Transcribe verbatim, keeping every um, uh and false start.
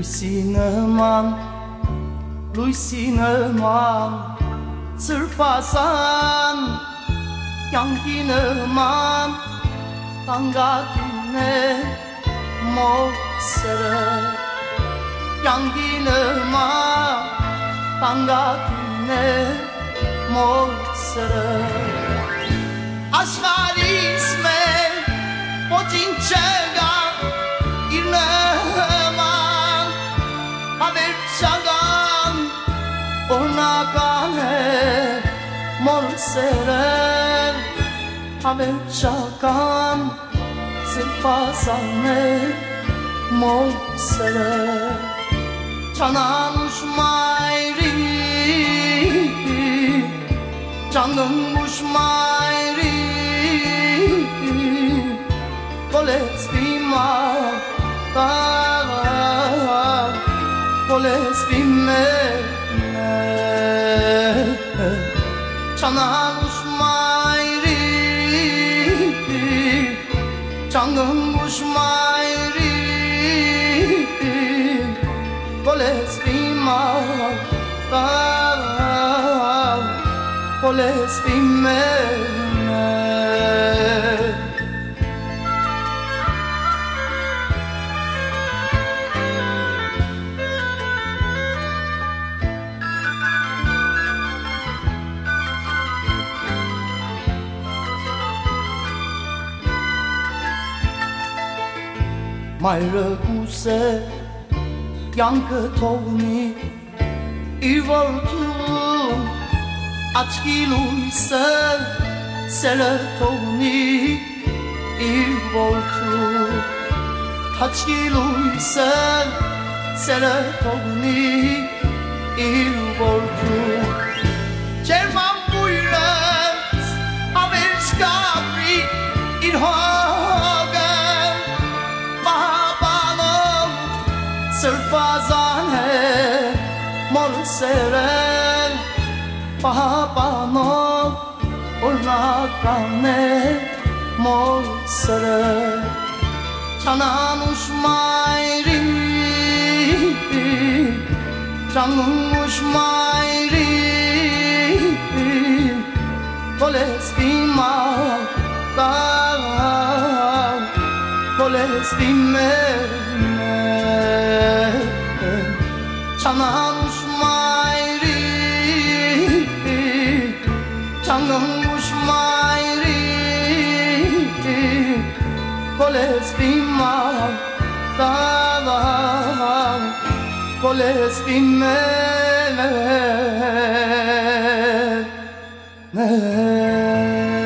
Lույսի նման, լույսի նման, սրպասան, կյանքի նման, տանգատին է մոր սերը, կյանքի նման, տանգատին է մոր սերը, աշխարհիս մեր ոչինչ չկա իր նման, հավերժական օրնական է մոր սերը, հավերժական սրբազան է մոր սերը, չանանուշ մայրի, չանգնուշ մայրի, Polespi mata, polespi me, çananuş mayri, çangınguş mayri, polespi mata, polespi me. Մայրը կուսե կյանքը թողնի իր որդուն աչքի լույսը սերը թողնի իր որդուն աչքի լույսը սերը թողնի իր որդուն ջերման բույրս ավերջ կապրի իր հոգը Sırfazan he mor seren Pahapanov ornakane mor seren Çananuş mayri Canluş mayri Polespima da Polespime Çananuş mayri, çangınguş mayri, Polespima da, Polespime. Ne